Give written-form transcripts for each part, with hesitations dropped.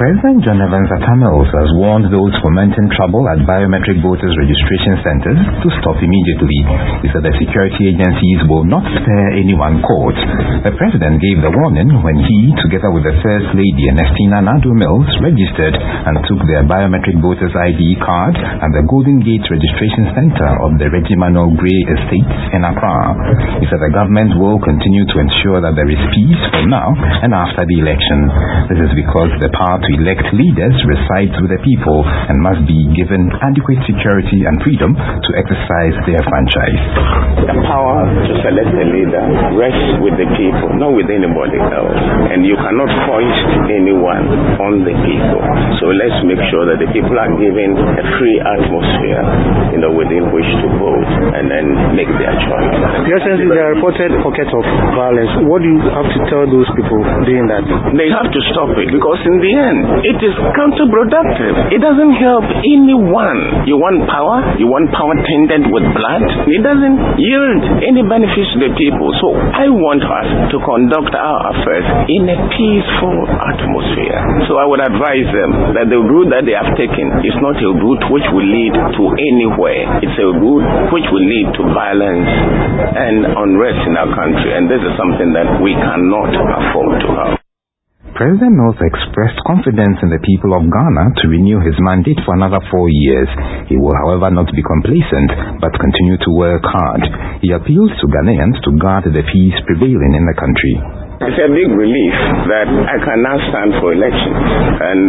President John Evans Atta Mills has warned those fomenting trouble at biometric voters registration centers to stop immediately. He said the security agencies will not spare anyone caught. The president gave the warning when he, together with the First Lady Ernestina Nadu Mills, registered and took their biometric voters ID card at the Golden Gate Registration Center of the Reggie Manneh Gray Estate in Accra. He said the government will continue to ensure that there is peace from now and after the election. This is because the power to elect leaders resides with the people and must be given adequate security and freedom to exercise their franchise. The power to select a leader rests with the people, not with anybody else. And you cannot foist anyone on the people. So let's make sure that the people are given a free atmosphere, within which to vote and then make their choice. Your sense is there are reported pockets of violence. What do you have to tell those people doing that? They have to stop it, because in the end, it is counterproductive. It doesn't help anyone. You want power tainted with blood. It doesn't yield any benefits to the people. So I want us to conduct our affairs in a peaceful atmosphere. So I would advise them that the route that they have taken is not a route which will lead to anywhere. It's a route which will lead to violence and unrest in our country. And this is something that we cannot afford to have. President Mills expressed confidence in the people of Ghana to renew his mandate for another 4 years. He will, however, not be complacent, but continue to work hard. He appeals to Ghanaians to guard the peace prevailing in the country. It's a big relief that I can now stand for elections, and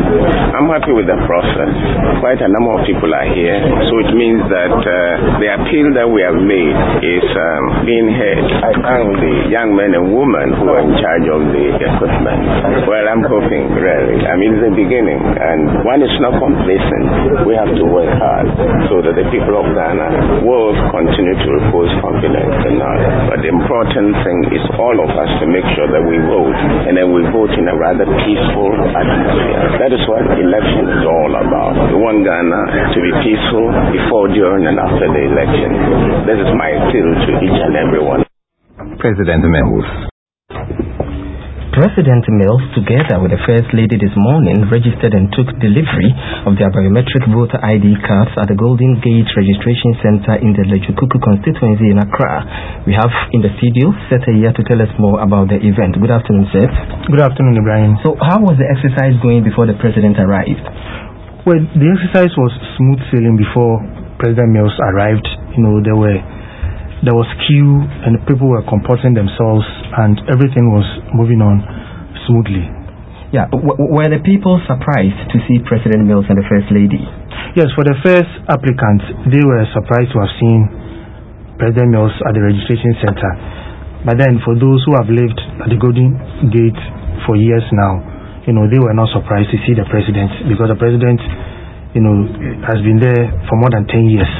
I'm happy with the process. Quite a number of people are here, so it means that the appeal that we have made is being heard. I thank the young men and women who are in charge of the equipment. Well, I'm hoping, really. It's the beginning, and one is not complacent. We have to work hard so that the people of Ghana will continue to repose confidence in us. But the important thing is all of us to make sure that we vote, and then we vote in a rather peaceful atmosphere. That is what election is all about. We want Ghana to be peaceful before, during, and after the election. This is my appeal to each and every one. President Mills. President Mills, together with the First Lady this morning, registered and took delivery of their biometric voter ID cards at the Golden Gate Registration Center in the Lejukuku constituency in Accra. We have in the studio Seth here to tell us more about the event. Good afternoon, Seth. Good afternoon, Ibrahim. So how was the exercise going before the President arrived? Well, the exercise was smooth sailing before President Mills arrived. There was queue and people were comporting themselves and everything was moving on smoothly. Yeah, were the people surprised to see President Mills and the First Lady? Yes, for the first applicants, they were surprised to have seen President Mills at the registration center. But then for those who have lived at the Golden Gate for years now, they were not surprised to see the President, because the President, has been there for more than 10 years.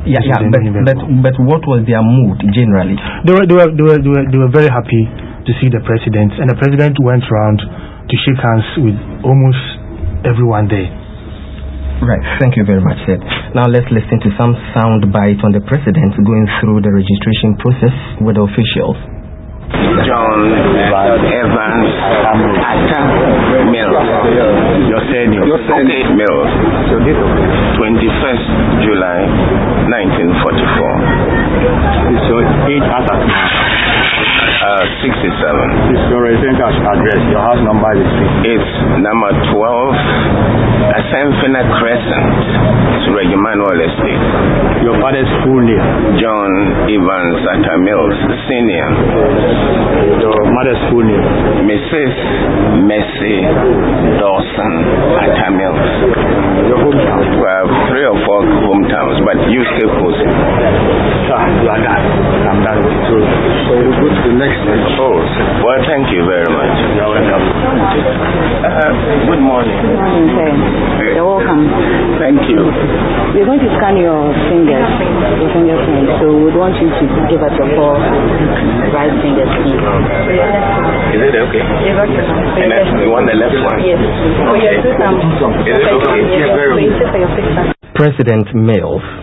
But what was their mood generally? They were very happy to see the President, and the President went around to shake hands with almost everyone there. Right, thank you very much, Seth. Now let's listen to some sound bites on the President going through the registration process with the officials. John Evans Atta Mills. Your surname? Okay, Mills. 21st July 1944. Is your age as at now? 67. Is your residential address? Your house number is? It's number 12, Asenfina Crescent, Reggie Manneh Estate. Your father's full name? John Evans Atta Mills, Senior. Your mother's full name? Mrs. Mercy Dawson Atta Mills. Your hometown? We have 3 or 4 hometowns, but you stay close. Sir, you are done. I'm done. So we'll go to the next stage. Oh, well, thank you very much. You're welcome. Good morning. Good morning, sir. You're welcome. Thank you. We're going to scan your fingers, your fingerprints. So we would want you to give us your 4 right fingers, please. Is it okay? And you want the left one? Yes. Okay. Is it okay? Yes, very well. President Mills